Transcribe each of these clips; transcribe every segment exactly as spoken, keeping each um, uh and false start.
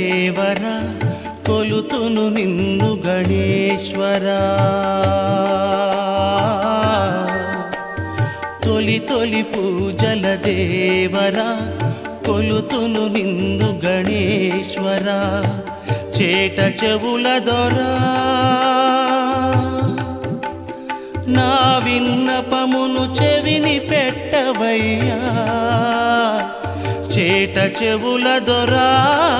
దేవర కొలుతును నిన్ను గణేశ్వరా తొలి తొలి పూజల దేవరా కొలుతును నిన్ను గణేశ్వరా చేట చెవుల దొరా నా విన్నపమును చెవిని పెట్టవయ్యా చేట చెవుల దొరా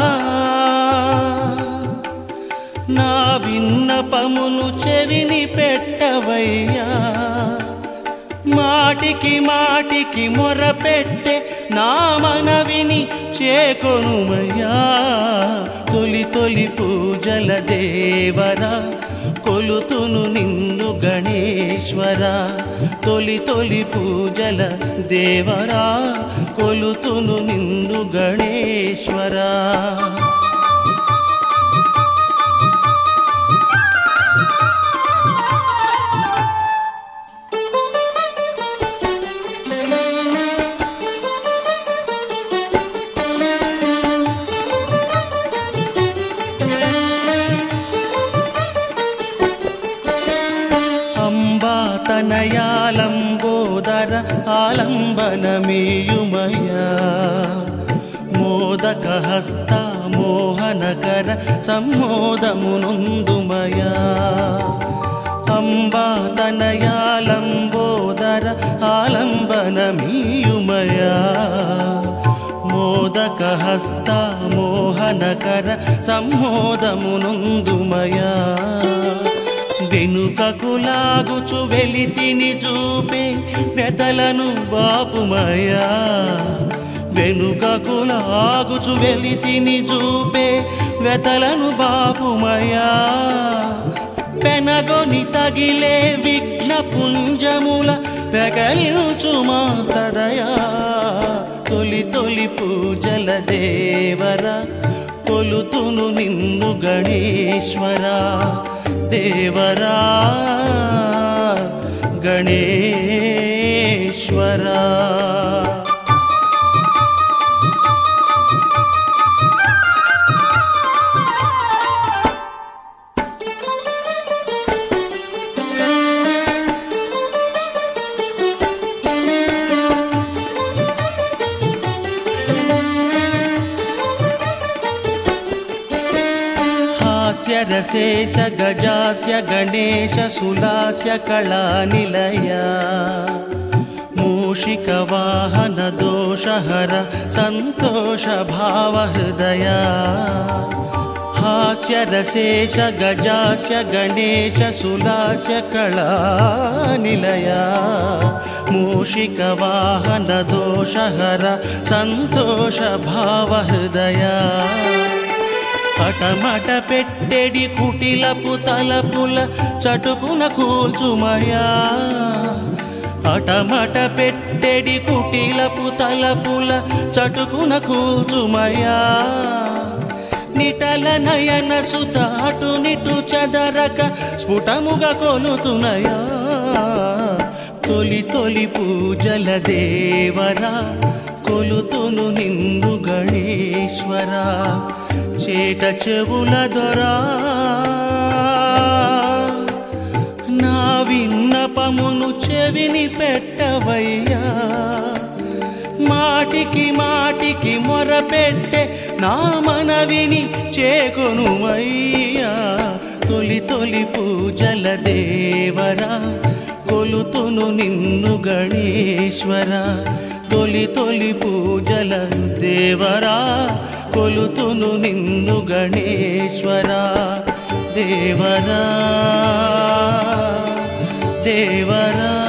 నా విన్నపమును చెవిని పెట్టవయ్యా మాటికి మాటికి మొరపెట్టే నా మనవిని చేకొనుమయ్యా తొలి తొలి పూజల దేవరా కొలుతును నిన్ను గణేశ్వరా తొలి తొలి పూజల దేవరా కొలుతును నిన్ను గణేశ్వరా తనయాలంబోదర ఆలంబనమీయుమయా మోదక హస్త మోహనకర సమ్మోదమునుందుమయా అంబా తనయాలంబోదర ఆలంబనమీయుమయా మోదక హస్త మోహనకర సమ్మోదమునుందుమయా వెనుకకు లాగుచు వెలితిని చూపే వెతలను బాపుమయా వెనుకకు లాగుచు వెలితిని చూపే వెతలను బాపుమయా పెనగొని తగిలే విఘ్న పుంజముల పెగలించు మా సదయా తొలి తొలి పూజల దేవరా కొలుతును నిన్ను గణేశ్వరా దేవరా గణేశ్వరా రసేశ గజాస్య గణేశ సులాస్య కళానిలయా మూషిక వాహన దోషహర సంతోష భావ హృదయా హాస్య రసేశ గజాస్య గణేశ సులాస్య కళానిలయా మూషిక వాహన దోషహర సంతోష భావ హృదయా పటమట పెట్టెడి కుటిలపు తలపుల చటుకున కూల్చుమయా పటమట పెట్టెడి కుటిలపు తలపుల చటుకున కూల్చుమయా నిటల నయన సుతాటు నిటు చదరక స్ఫుటముగా కొలుతునయా తొలి తొలి పూజల దేవరా కొలుతును నిన్ను గణేశ్వరా చేట చెవుల దొరా నా విన్నపమును చెవిని పెట్టవయ్యా మాటికి మాటికి మొరపెట్టే నా మనవిని చేకొనుమయ్యా తొలి తొలి పూజల దేవరా కొలుతును నిన్ను గణేశ్వరా తొలి తొలి పూజల దేవరా కొలుతును నిన్ను గణేశ్వరా దేవరా దేవరా